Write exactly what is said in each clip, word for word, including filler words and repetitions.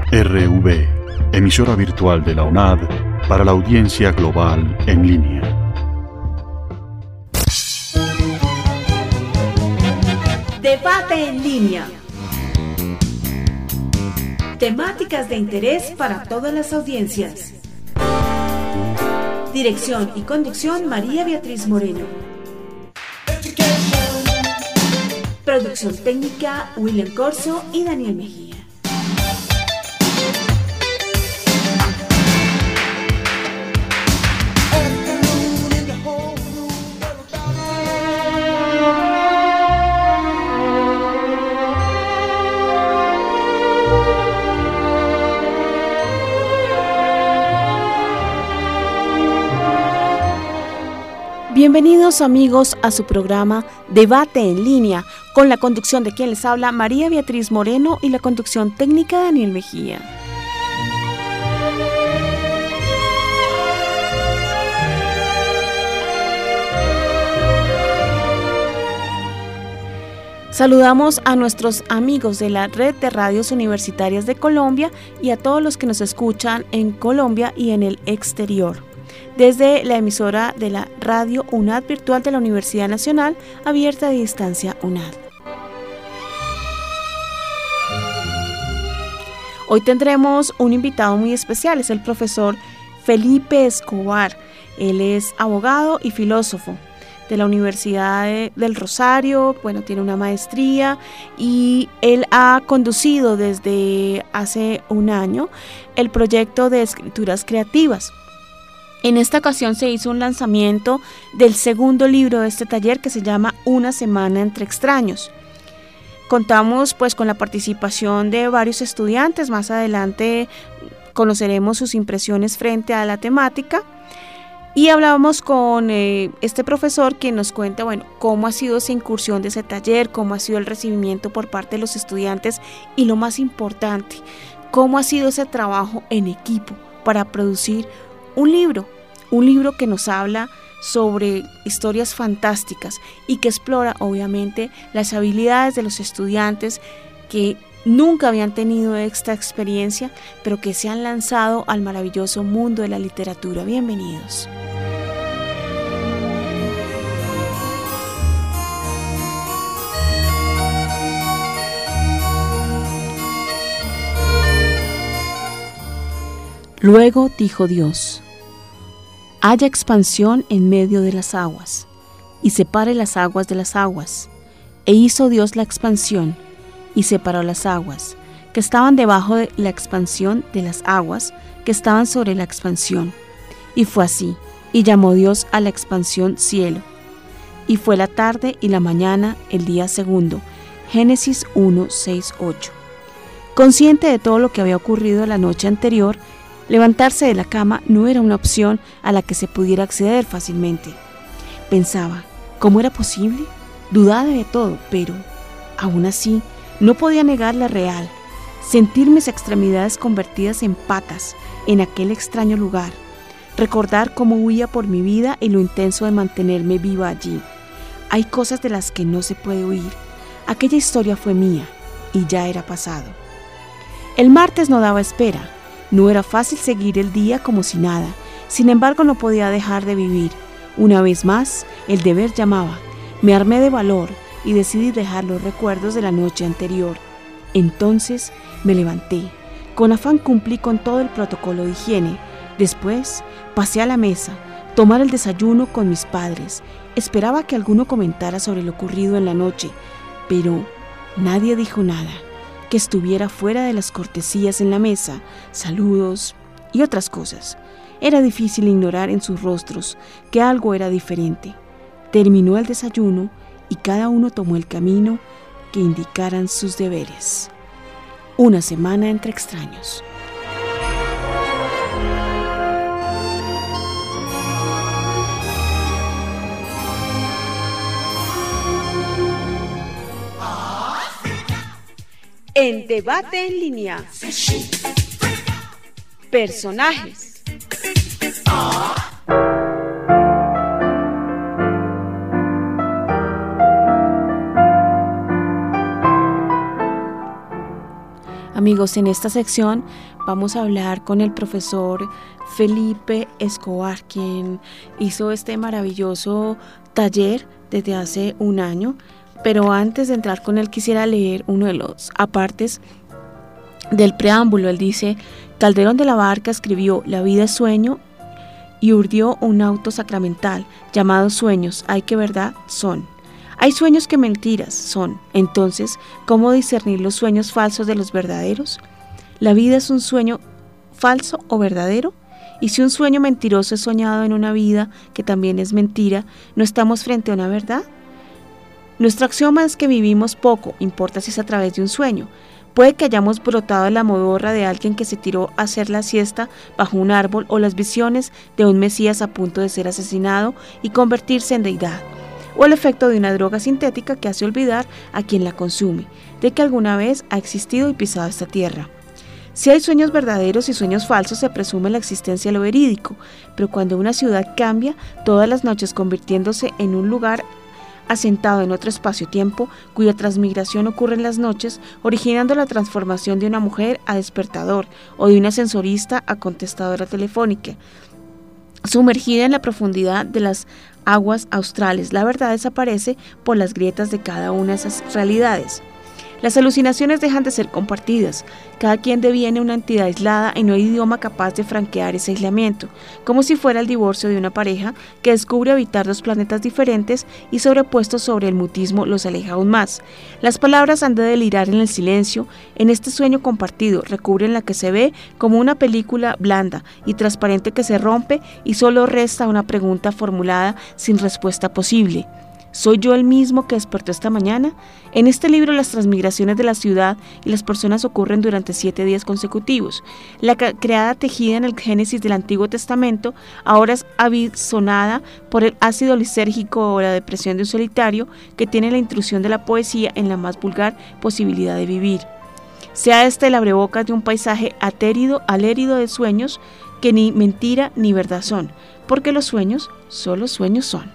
R V, emisora virtual de la UNAD para la audiencia global en línea. Debate en línea. Temáticas de interés para todas las audiencias. Dirección y conducción María Beatriz Moreno. Producción técnica William Corso y Daniel Mejía. Bienvenidos amigos a su programa Debate en línea, con la conducción de quien les habla María Beatriz Moreno y la conducción técnica Daniel Mejía. Saludamos a nuestros amigos de la Red de Radios Universitarias de Colombia y a todos los que nos escuchan en Colombia y en el exterior, desde la emisora de la Radio UNAD virtual de la Universidad Nacional Abierta de Distancia UNAD. Hoy tendremos un invitado muy especial, es el profesor Felipe Escobar. Él es abogado y filósofo de la Universidad de, del Rosario, bueno, tiene una maestría y él ha conducido desde hace un año el proyecto de escrituras creativas. En esta ocasión se hizo un lanzamiento del segundo libro de este taller que se llama Una semana entre extraños. Contamos pues con la participación de varios estudiantes, más adelante conoceremos sus impresiones frente a la temática y hablamos con eh, este profesor quien nos cuenta bueno, cómo ha sido esa incursión de ese taller, cómo ha sido el recibimiento por parte de los estudiantes y lo más importante, cómo ha sido ese trabajo en equipo para producir un libro, un libro que nos habla sobre historias fantásticas y que explora obviamente las habilidades de los estudiantes que nunca habían tenido esta experiencia, pero que se han lanzado al maravilloso mundo de la literatura. Bienvenidos. Luego dijo Dios: haya expansión en medio de las aguas, y separe las aguas de las aguas. E hizo Dios la expansión, y separó las aguas, que estaban debajo de la expansión de las aguas, que estaban sobre la expansión. Y fue así, y llamó Dios a la expansión cielo. Y fue la tarde y la mañana el día segundo. Génesis uno, seis, ocho. Consciente de todo lo que había ocurrido la noche anterior, levantarse de la cama no era una opción a la que se pudiera acceder fácilmente. Pensaba, ¿cómo era posible? Dudaba de todo, pero, aún así, no podía negar la real. Sentir mis extremidades convertidas en patas en aquel extraño lugar. Recordar cómo huía por mi vida y lo intenso de mantenerme viva allí. Hay cosas de las que no se puede huir. Aquella historia fue mía y ya era pasado. El martes no daba espera. No era fácil seguir el día como si nada, sin embargo no podía dejar de vivir. Una vez más, el deber llamaba. Me armé de valor y decidí dejar los recuerdos de la noche anterior. Entonces me levanté. Con afán cumplí con todo el protocolo de higiene. Después pasé a la mesa, tomar el desayuno con mis padres. Esperaba que alguno comentara sobre lo ocurrido en la noche, pero nadie dijo nada. Que estuviera fuera de las cortesías en la mesa, saludos y otras cosas. Era difícil ignorar en sus rostros que algo era diferente. Terminó el desayuno y cada uno tomó el camino que indicaran sus deberes. Una semana entre extraños. En Debate en línea. Personajes. Amigos, en esta sección vamos a hablar con el profesor Felipe Escobar, quien hizo este maravilloso taller desde hace un año. Pero antes de entrar con él quisiera leer uno de los apartes del preámbulo. Él dice: Calderón de la Barca escribió La vida es sueño y urdió un auto sacramental llamado Sueños. Hay que verdad son. Hay sueños que mentiras son. Entonces, ¿cómo discernir los sueños falsos de los verdaderos? ¿La vida es un sueño falso o verdadero? Y si un sueño mentiroso es soñado en una vida que también es mentira, ¿no estamos frente a una verdad? Nuestro axioma es que vivimos poco, importa si es a través de un sueño. Puede que hayamos brotado de la modorra de alguien que se tiró a hacer la siesta bajo un árbol, o las visiones de un Mesías a punto de ser asesinado y convertirse en deidad, o el efecto de una droga sintética que hace olvidar a quien la consume de que alguna vez ha existido y pisado esta tierra. Si hay sueños verdaderos y sueños falsos, se presume la existencia de lo verídico, pero cuando una ciudad cambia todas las noches convirtiéndose en un lugar asentado en otro espacio-tiempo, cuya transmigración ocurre en las noches, originando la transformación de una mujer a despertador o de una ascensorista a contestadora telefónica, sumergida en la profundidad de las aguas australes, la verdad desaparece por las grietas de cada una de esas realidades. Las alucinaciones dejan de ser compartidas, cada quien deviene una entidad aislada y no hay idioma capaz de franquear ese aislamiento, como si fuera el divorcio de una pareja que descubre habitar dos planetas diferentes y sobrepuestos sobre el mutismo los aleja aún más. Las palabras han de delirar en el silencio, en este sueño compartido, recubren la que se ve como una película blanda y transparente que se rompe y solo resta una pregunta formulada sin respuesta posible. ¿Soy yo el mismo que despertó esta mañana? En este libro las transmigraciones de la ciudad y las personas ocurren durante siete días consecutivos. La creada tejida en el Génesis del Antiguo Testamento ahora es avisonada por el ácido lisérgico o la depresión de un solitario que tiene la intrusión de la poesía en la más vulgar posibilidad de vivir. Sea este el abrebocas de un paisaje atérido, alérido de sueños que ni mentira ni verdad son, porque los sueños solo sueños son.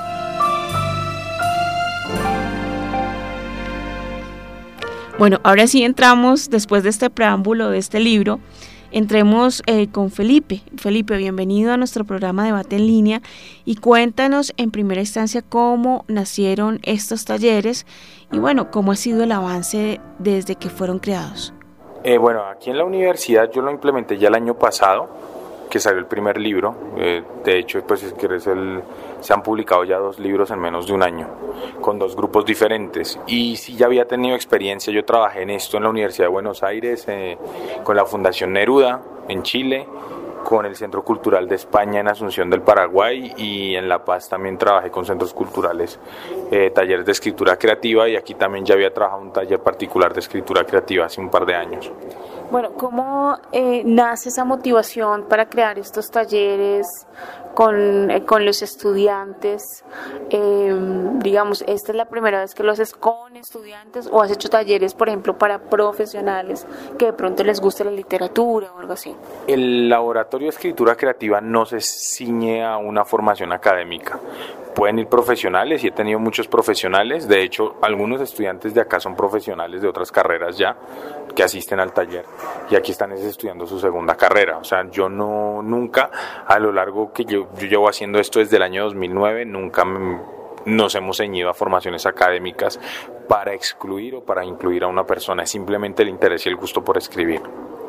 Bueno, ahora sí entramos, después de este preámbulo de este libro, entremos eh, con Felipe. Felipe, bienvenido a nuestro programa Debate en Línea y cuéntanos en primera instancia cómo nacieron estos talleres y bueno, cómo ha sido el avance desde que fueron creados. Eh, bueno, aquí en la universidad yo lo implementé ya el año pasado, que salió el primer libro. Eh, de hecho, pues es que es el, se han publicado ya dos libros en menos de un año, con dos grupos diferentes. Y sí, ya había tenido experiencia, yo trabajé en esto en la Universidad de Buenos Aires, eh, con la Fundación Neruda en Chile, con el Centro Cultural de España en Asunción del Paraguay, y en La Paz también trabajé con centros culturales, eh, talleres de escritura creativa, y aquí también ya había trabajado un taller particular de escritura creativa hace un par de años. Bueno, ¿cómo eh, nace esa motivación para crear estos talleres con, eh, con los estudiantes? Eh, digamos, ¿esta es la primera vez que lo haces con estudiantes o has hecho talleres, por ejemplo, para profesionales que de pronto les guste la literatura o algo así? El laboratorio de escritura creativa no se ciñe a una formación académica. Pueden ir profesionales, y he tenido muchos profesionales. De hecho, algunos estudiantes de acá son profesionales de otras carreras ya, que asisten al taller, y aquí están estudiando su segunda carrera. O sea, yo no, nunca, a lo largo que yo, yo llevo haciendo esto desde el año dos mil nueve, nunca me, nos hemos ceñido a formaciones académicas para excluir o para incluir a una persona. Es simplemente el interés y el gusto por escribir.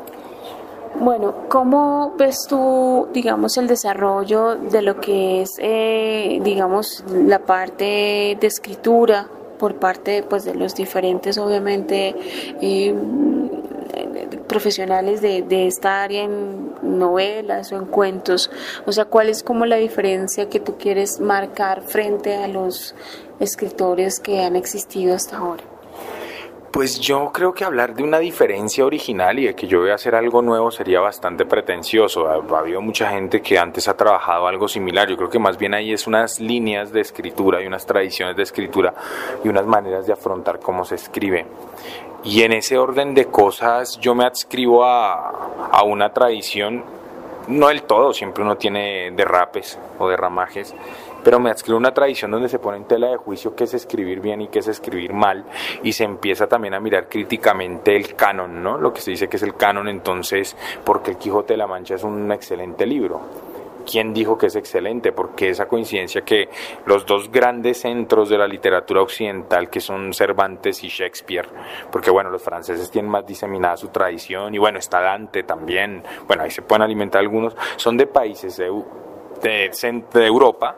Bueno, ¿cómo ves tú, digamos, el desarrollo de lo que es, eh, digamos, la parte de escritura por parte, pues, de los diferentes, obviamente, eh, profesionales de, de esta área en novelas o en cuentos? O sea, ¿cuál es como la diferencia que tú quieres marcar frente a los escritores que han existido hasta ahora? Pues yo creo que hablar de una diferencia original y de que yo voy a hacer algo nuevo sería bastante pretencioso. Ha, ha habido mucha gente que antes ha trabajado algo similar. Yo creo que más bien ahí es unas líneas de escritura y unas tradiciones de escritura y unas maneras de afrontar cómo se escribe. Y en ese orden de cosas yo me adscribo a, a una tradición, no del todo, siempre uno tiene derrapes o derramajes, pero me adscribo a una tradición donde se pone en tela de juicio qué es escribir bien y qué es escribir mal, y se empieza también a mirar críticamente el canon, ¿no? Lo que se dice que es el canon. Entonces, porque el Quijote de la Mancha es un excelente libro. ¿Quién dijo que es excelente? Porque esa coincidencia que los dos grandes centros de la literatura occidental, que son Cervantes y Shakespeare, porque bueno, los franceses tienen más diseminada su tradición, y bueno, está Dante también, bueno, ahí se pueden alimentar algunos, son de países de, de, de Europa,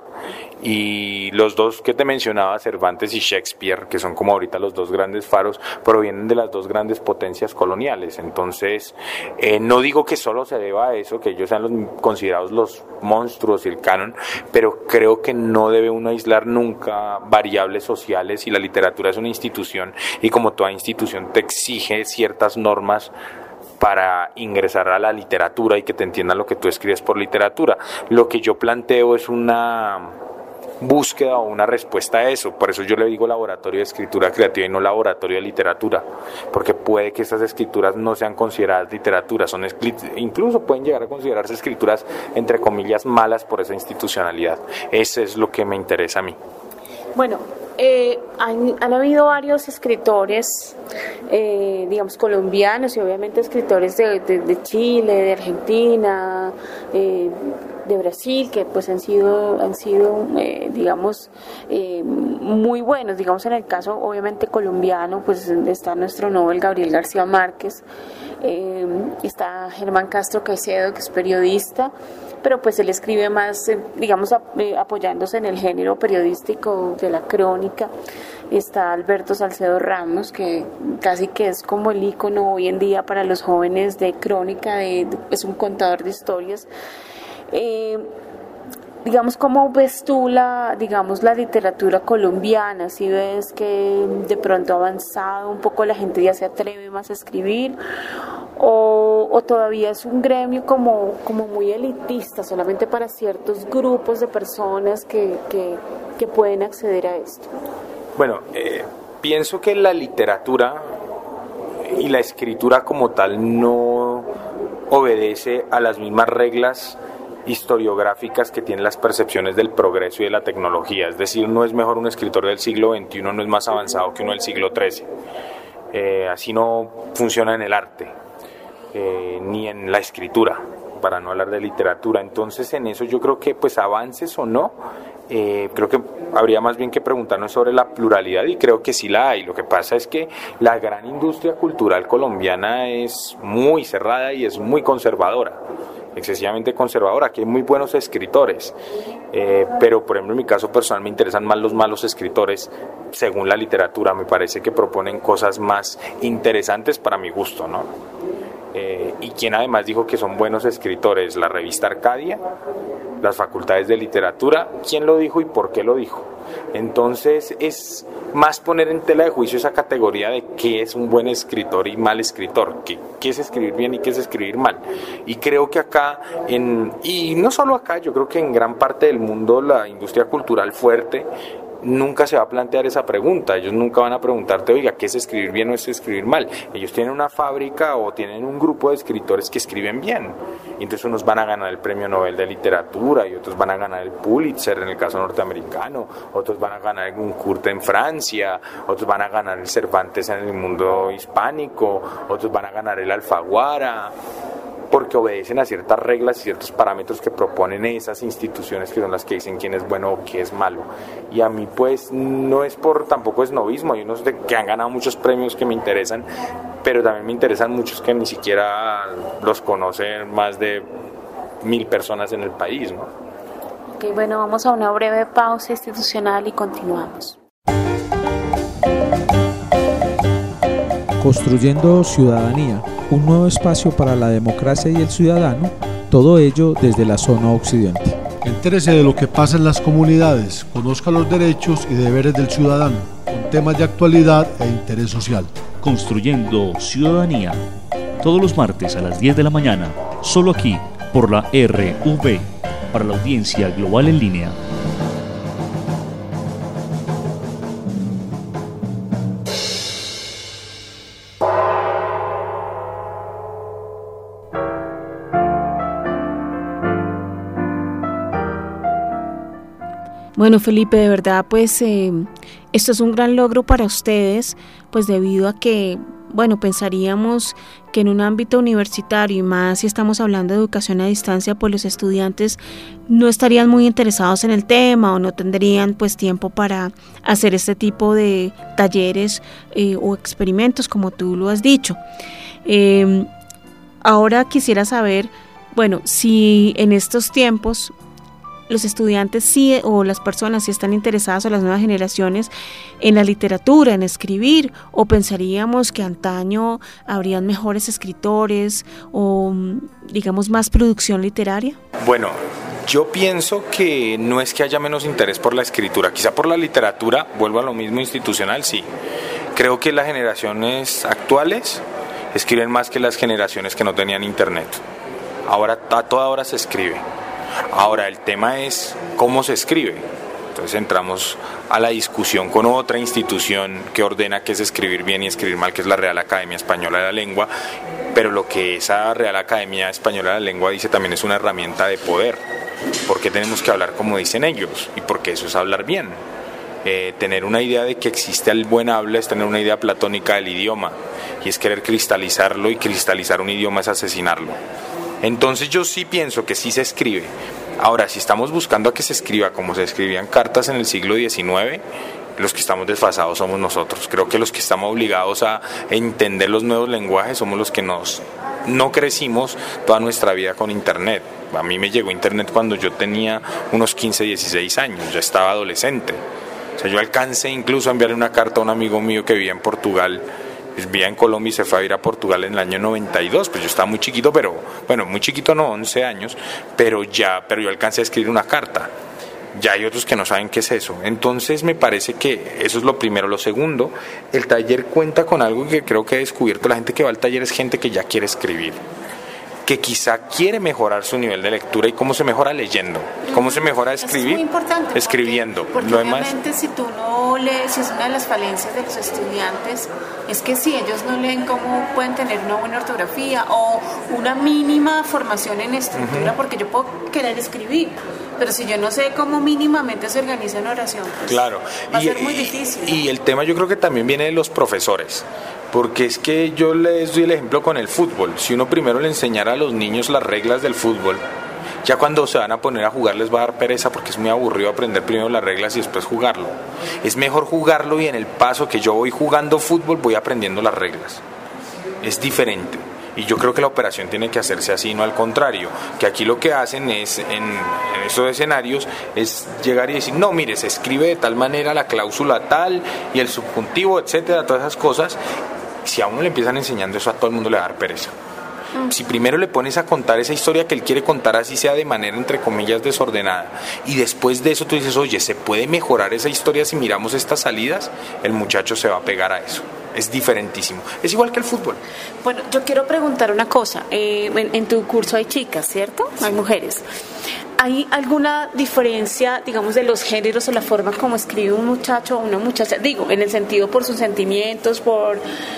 y los dos que te mencionaba, Cervantes y Shakespeare, que son como ahorita los dos grandes faros, provienen de las dos grandes potencias coloniales. Entonces, eh, no digo que solo se deba a eso, que ellos sean los considerados los monstruos y el canon, pero creo que no debe uno aislar nunca variables sociales, y la literatura es una institución, y como toda institución te exige ciertas normas para ingresar a la literatura y que te entiendan lo que tú escribes por literatura. Lo que yo planteo es una búsqueda o una respuesta a eso, por eso yo le digo laboratorio de escritura creativa y no laboratorio de literatura, porque puede que estas escrituras no sean consideradas literatura, son incluso pueden llegar a considerarse escrituras entre comillas malas por esa institucionalidad. Eso es lo que me interesa a mí. Bueno, eh, han, han habido varios escritores, eh, digamos, colombianos, y obviamente escritores de, de, de Chile, de Argentina, eh, de Brasil, que pues han sido, han sido eh, digamos, eh, muy buenos. Digamos, en el caso obviamente colombiano, pues está nuestro Nobel Gabriel García Márquez, eh, está Germán Castro Caicedo, que es periodista, pero pues él escribe más, eh, digamos, ap- eh, apoyándose en el género periodístico de la crónica. Está Alberto Salcedo Ramos, que casi que es como el ícono hoy en día para los jóvenes de crónica, de, de, es un contador de historias. Eh, digamos, ¿cómo ves tú la, digamos, la literatura colombiana? ¿Si ves que de pronto ha avanzado un poco, la gente ya se atreve más a escribir, o, o todavía es un gremio como, como muy elitista, solamente para ciertos grupos de personas que, que, que pueden acceder a esto? Bueno, eh, pienso que la literatura y la escritura como tal no obedece a las mismas reglas historiográficas que tienen las percepciones del progreso y de la tecnología. Es decir, no es mejor un escritor del siglo veintiuno, no es más avanzado que uno del siglo trece. Eh, así no funciona en el arte, eh, ni en la escritura, para no hablar de literatura. Entonces, en eso yo creo que, pues, avances o no, eh, creo que habría más bien que preguntarnos sobre la pluralidad, y creo que sí la hay. Lo que pasa es que la gran industria cultural colombiana es muy cerrada y es muy conservadora, excesivamente conservadora. Aquí hay muy buenos escritores, eh, pero por ejemplo en mi caso personal me interesan más los malos escritores según la literatura. Me parece que proponen cosas más interesantes para mi gusto, ¿no? Eh, y quien además dijo que son buenos escritores, la revista Arcadia, las facultades de literatura. ¿Quién lo dijo y por qué lo dijo? Entonces es más poner en tela de juicio esa categoría de qué es un buen escritor y mal escritor, qué, qué es escribir bien y qué es escribir mal. Y creo que acá, en, y no solo acá, yo creo que en gran parte del mundo la industria cultural fuerte nunca se va a plantear esa pregunta. Ellos nunca van a preguntarte, oiga, ¿qué es escribir bien o es escribir mal? Ellos tienen una fábrica o tienen un grupo de escritores que escriben bien, y entonces unos van a ganar el premio Nobel de literatura, y otros van a ganar el Pulitzer en el caso norteamericano, otros van a ganar el Goncourt en Francia, otros van a ganar el Cervantes en el mundo hispánico, otros van a ganar el Alfaguara, porque obedecen a ciertas reglas y ciertos parámetros que proponen esas instituciones, que son las que dicen quién es bueno o quién es malo. Y a mí pues no es por tampoco esnovismo, hay unos de, que han ganado muchos premios que me interesan, pero también me interesan muchos que ni siquiera los conocen más de mil personas en el país, ¿no? Ok, bueno, vamos a una breve pausa institucional y continuamos. Construyendo ciudadanía, un nuevo espacio para la democracia y el ciudadano, todo ello desde la zona occidente. Entérese de lo que pasa en las comunidades, conozca los derechos y deberes del ciudadano, con temas de actualidad e interés social. Construyendo ciudadanía, todos los martes a las diez de la mañana, solo aquí, por la R V, para la audiencia global en línea. Bueno, Felipe, de verdad, pues eh, esto es un gran logro para ustedes, pues debido a que, bueno, pensaríamos que en un ámbito universitario y más si estamos hablando de educación a distancia, pues los estudiantes no estarían muy interesados en el tema o no tendrían pues tiempo para hacer este tipo de talleres eh, o experimentos como tú lo has dicho. Eh, ahora quisiera saber, bueno, si en estos tiempos los estudiantes sí o las personas sí están interesadas o las nuevas generaciones en la literatura, en escribir, o pensaríamos que antaño habrían mejores escritores o digamos más producción literaria. Bueno, yo pienso que no es que haya menos interés por la escritura, quizá por la literatura, vuelvo a lo mismo institucional, sí. Creo que las generaciones actuales escriben más que las generaciones que no tenían internet. Ahora a toda hora se escribe. Ahora el tema es cómo se escribe. Entonces entramos a la discusión con otra institución que ordena qué es escribir bien y escribir mal, que es la Real Academia Española de la Lengua, pero lo que esa Real Academia Española de la Lengua dice también es una herramienta de poder, porque tenemos que hablar como dicen ellos, y porque eso es hablar bien. Eh, tener una idea de que existe el buen habla es tener una idea platónica del idioma, y es querer cristalizarlo, y cristalizar un idioma es asesinarlo. Entonces yo sí pienso que sí se escribe. Ahora, si estamos buscando a que se escriba como se escribían cartas en el siglo diecinueve, los que estamos desfasados somos nosotros. Creo que los que estamos obligados a entender los nuevos lenguajes somos los que nos, no crecimos toda nuestra vida con internet. A mí me llegó internet cuando yo tenía unos quince, dieciséis años, ya estaba adolescente. O sea, yo alcancé incluso a enviarle una carta a un amigo mío que vivía en Portugal. Pues vivía en Colombia y se fue a ir a Portugal en el año noventa y dos, pues yo estaba muy chiquito, pero, bueno, muy chiquito no, once años, pero ya, pero yo alcancé a escribir una carta. Ya hay otros que no saben qué es eso. Entonces me parece que eso es lo primero. Lo segundo, el taller cuenta con algo que creo que he descubierto. La gente que va al taller es gente que ya quiere escribir, que quizá quiere mejorar su nivel de lectura. ¿Y cómo se mejora? Leyendo. ¿Cómo se mejora escribir? Es muy importante. Escribiendo. Porque, porque Lo obviamente demás... si tú no lees, si es una de las falencias de los estudiantes, es que si ellos no leen, ¿cómo pueden tener una buena ortografía o una mínima formación en estructura? Uh-huh. Porque yo puedo querer escribir, pero si yo no sé cómo mínimamente se organiza una oración, pues claro. va y, a ser muy difícil. Y, y el tema yo creo que también viene de los profesores. Porque es que yo les doy el ejemplo con el fútbol. Si uno primero le enseñara a los niños las reglas del fútbol, ya cuando se van a poner a jugar les va a dar pereza porque es muy aburrido aprender primero las reglas y después jugarlo. Es mejor jugarlo y en el paso que yo voy jugando fútbol voy aprendiendo las reglas. Es diferente. Y yo creo que la operación tiene que hacerse así, no al contrario. Que aquí lo que hacen es, en, en estos escenarios, es llegar y decir, no, mire, se escribe de tal manera la cláusula tal y el subjuntivo, etcétera, todas esas cosas. Si a uno le empiezan enseñando eso, a todo el mundo le va a dar pereza. Si primero le pones a contar esa historia que él quiere contar, así sea de manera entre comillas desordenada, y después de eso tú dices, oye, ¿se puede mejorar esa historia si miramos estas salidas? El muchacho se va a pegar a eso. Es diferentísimo. Es igual que el fútbol. Bueno, yo quiero preguntar una cosa. Eh, en, en tu curso hay chicas, ¿cierto? Sí. Hay mujeres. ¿Hay alguna diferencia, digamos, de los géneros o la forma como escribe un muchacho o una muchacha? Digo, en el sentido por sus sentimientos, por...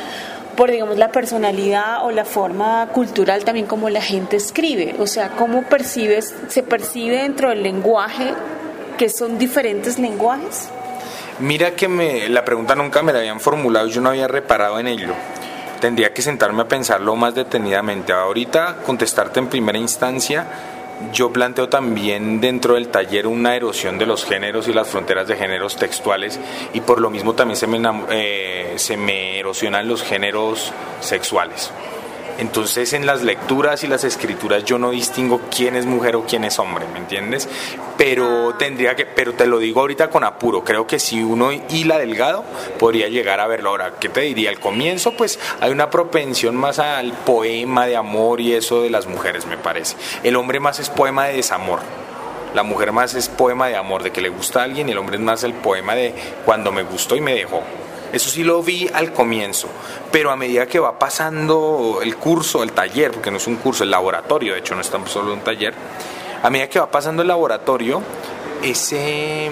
por digamos la personalidad o la forma cultural también como la gente escribe, o sea, cómo percibes, se percibe dentro del lenguaje que son diferentes lenguajes. Mira que me, la pregunta nunca me la habían formulado y yo no había reparado en ello. Tendría que sentarme a pensarlo más detenidamente. Ahorita contestarte en primera instancia, yo planteo también dentro del taller una erosión de los géneros y las fronteras de géneros textuales, y por lo mismo también se me, eh, se me erosionan los géneros sexuales. Entonces en las lecturas y las escrituras yo no distingo quién es mujer o quién es hombre, ¿me entiendes? Pero tendría que, pero te lo digo ahorita con apuro, creo que si uno hila delgado podría llegar a verlo. Ahora, ¿qué te diría? Al comienzo pues hay una propensión más al poema de amor y eso de las mujeres, me parece. El hombre más es poema de desamor. La mujer más es poema de amor, de que le gusta a alguien, y el hombre es más el poema de cuando me gustó y me dejó. Eso sí lo vi al comienzo, pero a medida que va pasando el curso, el taller, porque no es un curso, el laboratorio, de hecho no es tan solo un taller, a medida que va pasando el laboratorio, ese,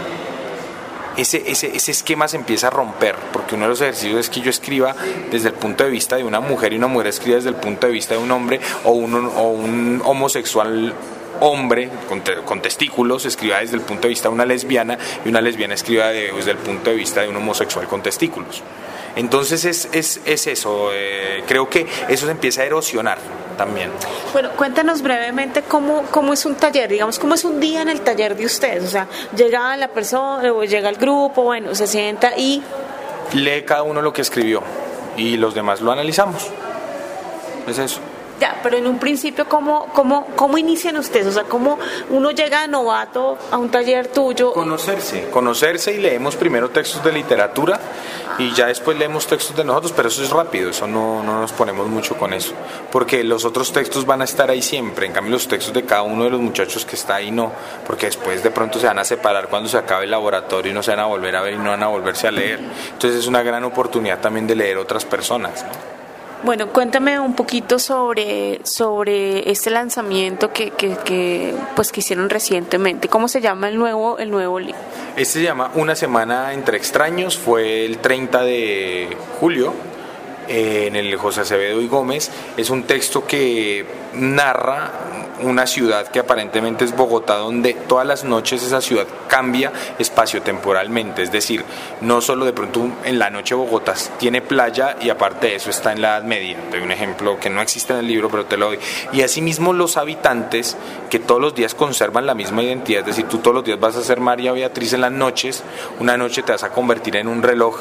ese, ese, ese esquema se empieza a romper, porque uno de los ejercicios es que yo escriba desde el punto de vista de una mujer y una mujer escribe desde el punto de vista de un hombre, o un, o un homosexual hombre con, te, con testículos escriba desde el punto de vista de una lesbiana y una lesbiana escriba de, desde el punto de vista de un homosexual con testículos. Entonces es, es, es eso, eh, creo que eso se empieza a erosionar también. Bueno, cuéntanos brevemente cómo, cómo es un taller, digamos, cómo es un día en el taller de ustedes, o sea, llega la persona o llega el grupo, bueno, se sienta y... lee cada uno lo que escribió y los demás lo analizamos, es eso. Ya, pero en un principio, ¿cómo, cómo, cómo inician ustedes? O sea, ¿cómo uno llega de novato a un taller tuyo? Conocerse, conocerse y leemos primero textos de literatura y ya después leemos textos de nosotros, pero eso es rápido, eso no, no nos ponemos mucho con eso, porque los otros textos van a estar ahí siempre, en cambio los textos de cada uno de los muchachos que está ahí no, porque después de pronto se van a separar cuando se acabe el laboratorio y no se van a volver a ver y no van a volverse a leer, entonces es una gran oportunidad también de leer otras personas, ¿no? Bueno, cuéntame un poquito sobre, sobre este lanzamiento que, que, que, pues, que hicieron recientemente. ¿Cómo se llama el nuevo, el nuevo libro? Este se llama Una semana entre extraños, fue el treinta de julio eh, en el José Acevedo y Gómez. Es un texto que narra una ciudad que aparentemente es Bogotá, donde todas las noches esa ciudad cambia espaciotemporalmente, es decir, no solo de pronto en la noche Bogotá tiene playa y aparte de eso está en la Edad Media. Te doy un ejemplo que no existe en el libro, pero te lo doy. Y asimismo los habitantes que todos los días conservan la misma identidad, es decir, tú todos los días vas a ser María Beatriz en las noches, una noche te vas a convertir en un reloj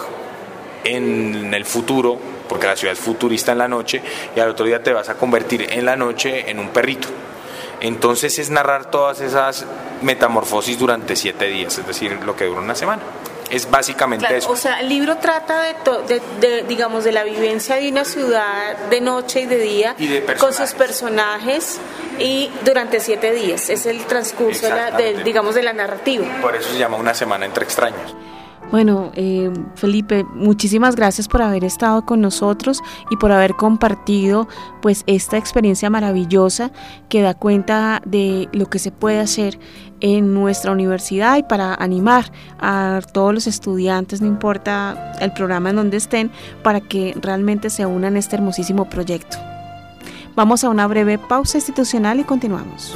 en el futuro, porque la ciudad es futurista en la noche, y al otro día te vas a convertir en la noche en un perrito. Entonces es narrar todas esas metamorfosis durante siete días, es decir, lo que dura una semana. Es básicamente claro, eso. O sea, el libro trata de, to, de, de, digamos, de la vivencia de una ciudad de noche y de día, y de con sus personajes, y durante siete días. Es el transcurso, de la, de, digamos, de la narrativa. Por eso se llama Una semana entre extraños. Bueno, eh, Felipe, muchísimas gracias por haber estado con nosotros y por haber compartido pues esta experiencia maravillosa que da cuenta de lo que se puede hacer en nuestra universidad y para animar a todos los estudiantes, no importa el programa en donde estén, para que realmente se unan a este hermosísimo proyecto. Vamos a una breve pausa institucional y continuamos.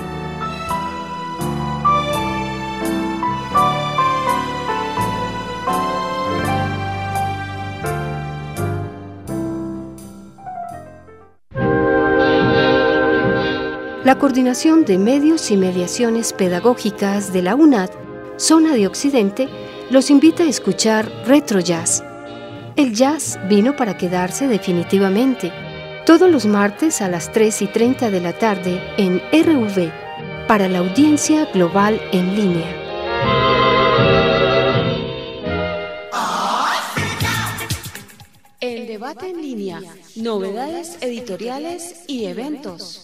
La Coordinación de Medios y Mediaciones Pedagógicas de la UNAD, Zona de Occidente, los invita a escuchar Retro Jazz. El jazz vino para quedarse definitivamente, todos los martes a las tres y treinta de la tarde en R V, para la audiencia global en línea. El debate en línea, novedades editoriales y eventos.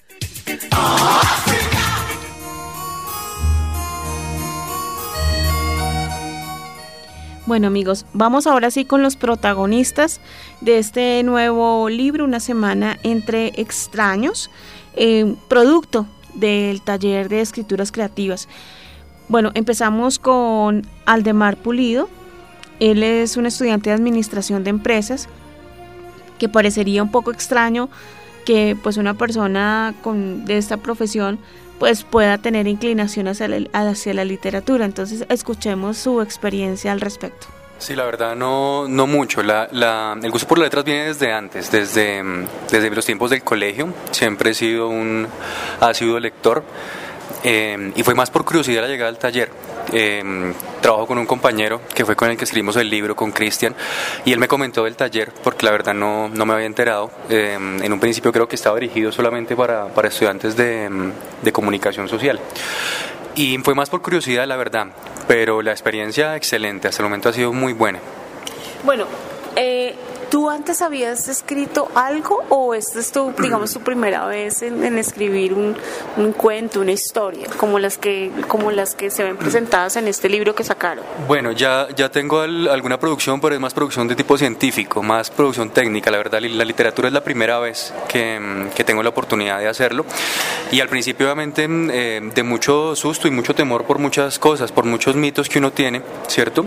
Bueno amigos, vamos ahora sí con los protagonistas de este nuevo libro, Una semana entre extraños, eh, producto del taller de escrituras creativas. Bueno, empezamos con Aldemar Pulido. Él es un estudiante de administración de empresas, que parecería un poco extraño que pues una persona con, de esta profesión pues pueda tener inclinación hacia la, hacia la literatura. Entonces escuchemos su experiencia al respecto. Sí, la verdad no, no mucho. La, la, el gusto por las letras viene desde antes, desde, desde los tiempos del colegio. Siempre he sido un ácido lector. Eh, y fue más por curiosidad la llegada al taller. Eh, trabajo con un compañero que fue con el que escribimos el libro, con Cristian, y él me comentó del taller porque la verdad no, no me había enterado. Eh, en un principio creo que estaba dirigido solamente para, para estudiantes de, de comunicación social, y fue más por curiosidad la verdad, pero la experiencia excelente, hasta el momento ha sido muy buena. Bueno, eh, ¿tú antes habías escrito algo o esta es tu, digamos, tu primera vez en, en escribir un, un cuento, una historia, como las que como las que se ven presentadas en este libro que sacaron? Bueno, ya, ya tengo el, alguna producción, pero es más producción de tipo científico, más producción técnica. La verdad, la literatura es la primera vez que, que tengo la oportunidad de hacerlo, y al principio obviamente eh, de mucho susto y mucho temor por muchas cosas, por muchos mitos que uno tiene, ¿cierto?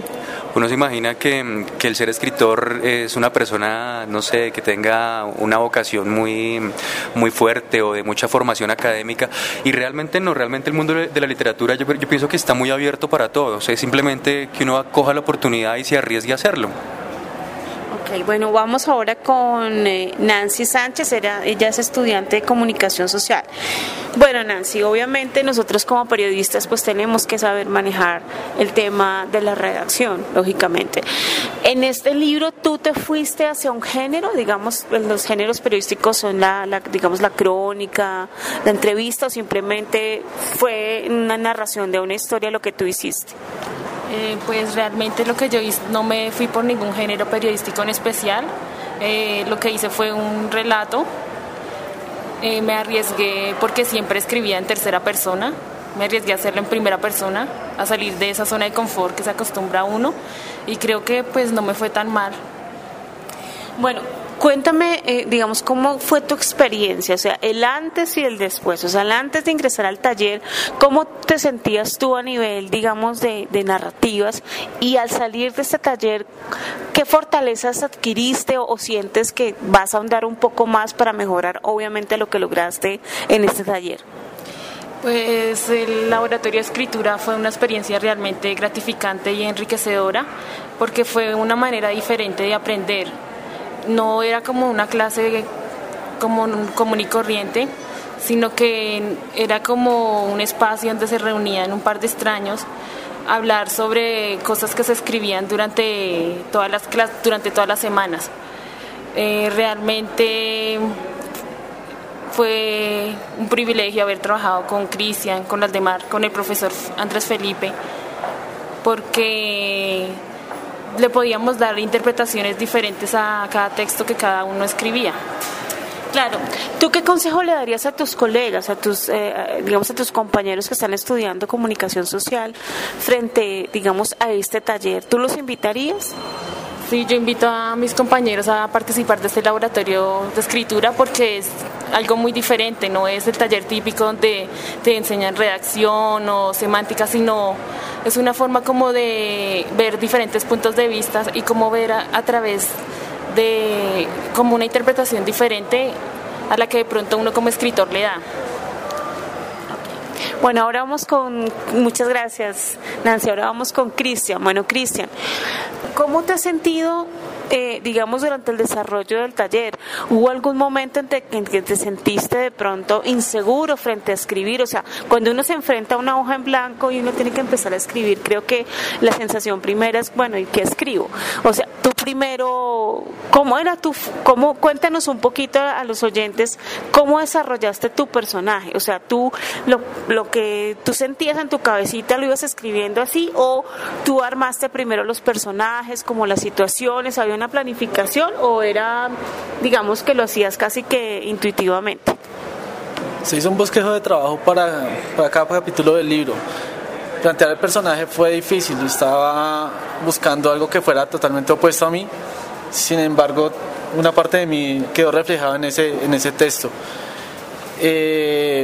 Uno se imagina que, que el ser escritor es una persona, no sé, que tenga una vocación muy, muy fuerte o de mucha formación académica, y realmente no, realmente el mundo de la literatura yo, yo pienso que está muy abierto para todos, es simplemente que uno coja la oportunidad y se arriesgue a hacerlo. Ok, bueno, vamos ahora con eh, Nancy Sánchez, era, ella es estudiante de comunicación social. Bueno, Nancy, obviamente nosotros como periodistas pues tenemos que saber manejar el tema de la redacción, lógicamente. En este libro tú te fuiste hacia un género, digamos, los géneros periodísticos son la, la digamos, la crónica, la entrevista, o simplemente fue una narración de una historia lo que tú hiciste. Eh, pues realmente lo que yo hice, no me fui por ningún género periodístico en especial, eh, lo que hice fue un relato, eh, me arriesgué porque siempre escribía en tercera persona, me arriesgué a hacerlo en primera persona, a salir de esa zona de confort que se acostumbra a uno, y creo que pues no me fue tan mal. Bueno, cuéntame, eh, digamos, cómo fue tu experiencia, o sea, el antes y el después, o sea, el antes de ingresar al taller, ¿cómo te sentías tú a nivel, digamos, de, de narrativas? Y al salir de este taller, ¿qué fortalezas adquiriste o, o sientes que vas a ahondar un poco más para mejorar, obviamente, lo que lograste en este taller? Pues el laboratorio de escritura fue una experiencia realmente gratificante y enriquecedora, porque fue una manera diferente de aprender. No era como una clase como común y corriente, sino que era como un espacio donde se reunían un par de extraños a hablar sobre cosas que se escribían durante todas las clases, durante todas las semanas. Eh, realmente fue un privilegio haber trabajado con Cristian, con Aldemar, con el profesor Andrés Felipe, porque le podíamos dar interpretaciones diferentes a cada texto que cada uno escribía. Claro. ¿Tú qué consejo le darías a tus colegas, a tus, eh, digamos, a tus compañeros que están estudiando comunicación social frente, digamos, a este taller? ¿Tú los invitarías? Sí, yo invito a mis compañeros a participar de este laboratorio de escritura porque es algo muy diferente, no es el taller típico donde te enseñan redacción o semántica, sino es una forma como de ver diferentes puntos de vista y como ver a, a través de como una interpretación diferente a la que de pronto uno como escritor le da. Bueno, ahora vamos con, muchas gracias Nancy, ahora vamos con Cristian. Bueno, Cristian, ¿cómo te has sentido, eh, digamos, durante el desarrollo del taller? ¿Hubo algún momento en, te, en que te sentiste de pronto inseguro frente a escribir? O sea, cuando uno se enfrenta a una hoja en blanco y uno tiene que empezar a escribir, creo que la sensación primera es, bueno, ¿y qué escribo? O sea, tú primero, ¿cómo era tu, cómo, cuéntanos un poquito a los oyentes, cómo desarrollaste tu personaje? O sea, tú, lo, lo que tú sentías en tu cabecita, ¿lo ibas escribiendo así? ¿O tú armaste primero los personajes, como las situaciones, había una planificación o era, digamos, que lo hacías casi que intuitivamente? Se hizo un bosquejo de trabajo para, para cada capítulo del libro. Plantear el personaje fue difícil, estaba buscando algo que fuera totalmente opuesto a mí, sin embargo una parte de mí quedó reflejada en ese, en ese texto. Eh,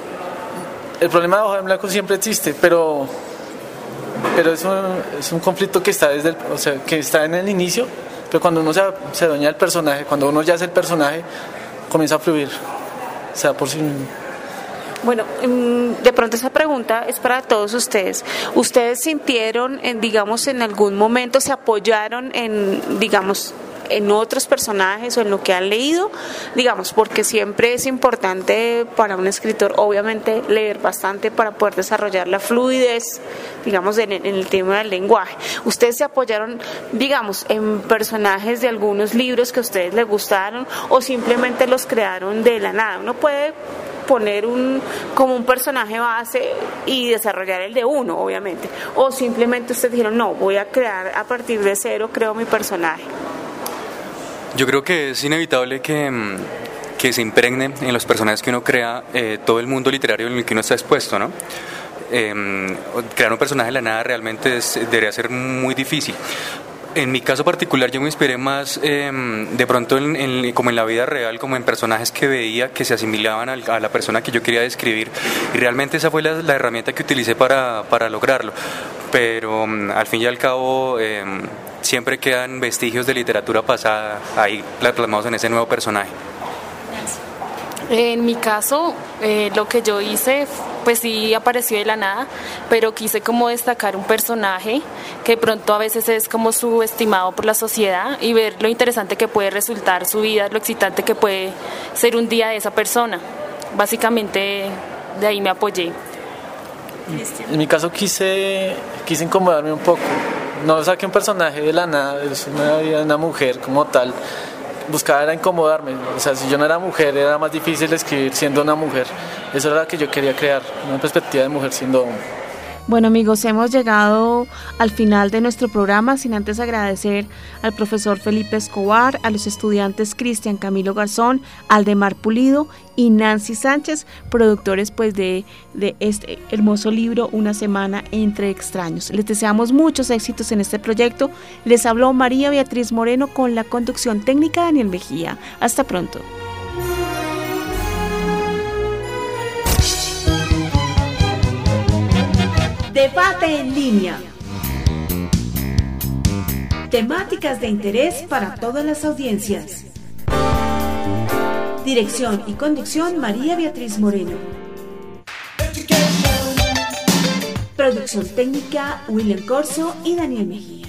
el problema de hoja en blanco siempre existe, pero, pero es, un, es un conflicto que está, desde el, o sea, que está en el inicio, pero cuando uno se, se adueña del personaje, cuando uno ya es el personaje, comienza a fluir, o sea, por sí mismo. Bueno, de pronto esa pregunta es para todos ustedes. ¿Ustedes sintieron, en, digamos, en algún momento se apoyaron en, digamos, en otros personajes o en lo que han leído? Digamos, porque siempre es importante para un escritor, obviamente, leer bastante para poder desarrollar la fluidez, digamos, en, en el tema del lenguaje. ¿Ustedes se apoyaron, digamos, en personajes de algunos libros que a ustedes les gustaron o simplemente los crearon de la nada? Uno puede poner un como un personaje base y desarrollar el de uno, obviamente, o simplemente ustedes dijeron, no, voy a crear a partir de cero, creo mi personaje. Yo creo que es inevitable que, que se impregne en los personajes que uno crea eh, todo el mundo literario en el que uno está expuesto, ¿no? Eh, crear un personaje de la nada realmente es, debería ser muy difícil. En mi caso particular yo me inspiré más eh, de pronto en, en, como en la vida real, como en personajes que veía que se asimilaban al, a la persona que yo quería describir, y realmente esa fue la, la herramienta que utilicé para, para lograrlo. pero um, al fin y al cabo eh, siempre quedan vestigios de literatura pasada ahí plasmados en ese nuevo personaje. En mi caso, eh, lo que yo hice, pues sí apareció de la nada, pero quise como destacar un personaje que pronto a veces es como subestimado por la sociedad y ver lo interesante que puede resultar su vida, lo excitante que puede ser un día de esa persona. Básicamente de ahí me apoyé. En mi caso quise, quise incomodarme un poco. No saqué un personaje de la nada, es una, una mujer como tal. Buscaba era incomodarme, o sea, si yo no era mujer era más difícil escribir siendo una mujer. Eso era lo que yo quería crear, una perspectiva de mujer siendo hombre. Bueno amigos, hemos llegado al final de nuestro programa sin antes agradecer al profesor Felipe Escobar, a los estudiantes Cristian Camilo Garzón, Aldemar Pulido y Nancy Sánchez, productores pues de, de este hermoso libro Una semana entre extraños. Les deseamos muchos éxitos en este proyecto. Les habló María Beatriz Moreno con la conducción técnica de Daniel Mejía. Hasta pronto. Debate en línea. Temáticas de interés para todas las audiencias. Dirección y conducción María Beatriz Moreno. Producción técnica William Corso y Daniel Mejía.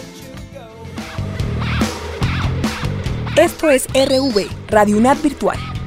Esto es R V, Radio UNAD Virtual.